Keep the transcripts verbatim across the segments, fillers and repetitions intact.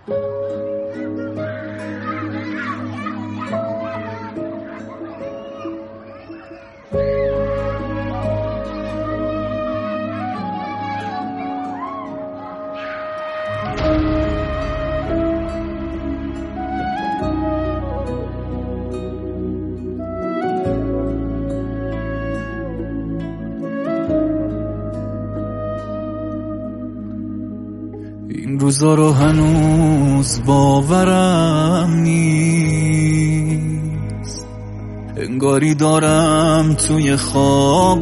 این روزا رو هنوز باورم نیست، انگاری دارم توی خواب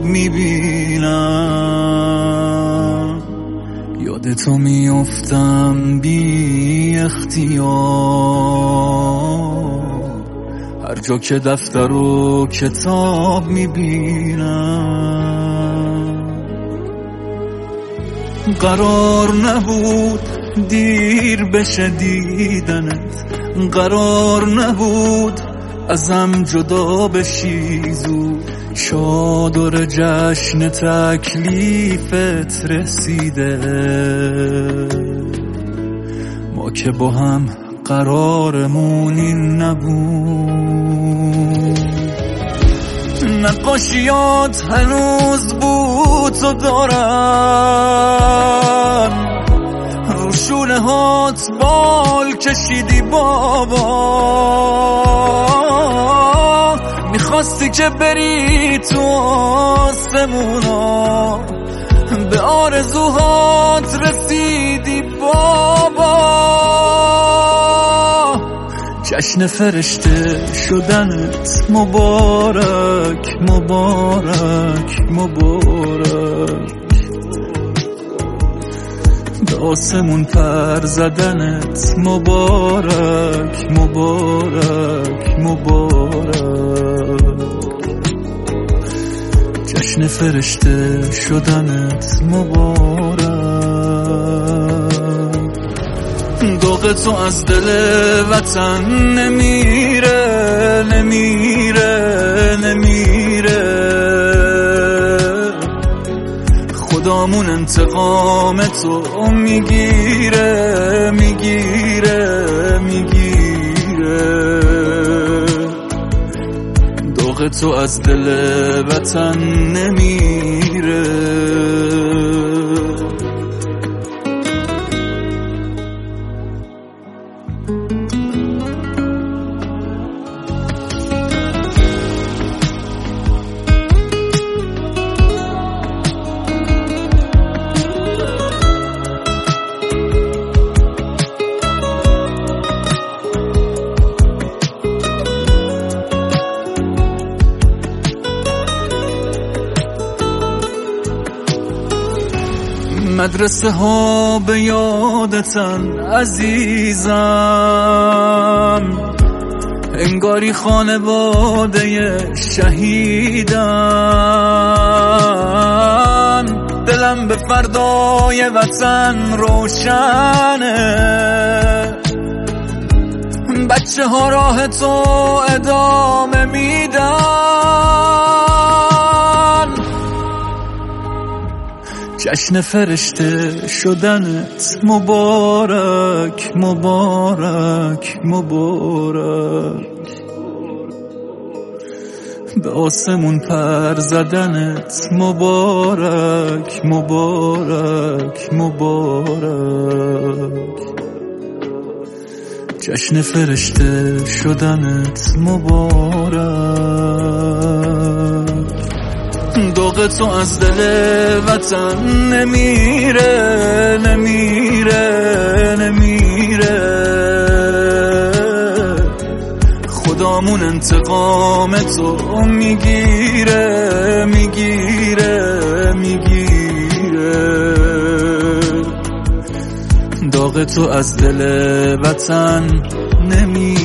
میبینم، یادتو میافتم بی اختیار، هر جا که دفتر و کتاب میبینم. قرار نبود دیر بشه دیدنت، قرار نبود ازم جدا بشی زود، چادر جشن تکلیفت رسیده، ما که با هم قرارمون این نبود. نقاشیات هنوز بود و دارن، رو شونه هات بال کشیدی بابا، میخواستی که بری تو آسمونا، به آرزوهات رسیدی بابا. جشن فرشته شدنت مبارک مبارک مبارک، به آسمون پر زدنت مبارک مبارک مبارک، جشن فرشته شدنت مبارک. داغ تو از دل وطن نمیره نمیره نمیره، خدامون انتقام تو میگیره میگیره میگیره، داغ تو از دل وطن نمیره. مدرسه ها به یادتن عزیزم، انگاری خانواده شهیدن، دلم به فردای وطن روشنه، بچه ها راه تو ادامه میدن. جشن فرشته شدنت مبارک مبارک مبارک، به آسمون پر زدنت مبارک مبارک مبارک، جشن فرشته شدنت مبارک. داغ تو از دل وطن نمیره نمیره نمیره، خدامون انتقام تو میگیره میگیره میگیره، داغ تو از دل وطن نمیره.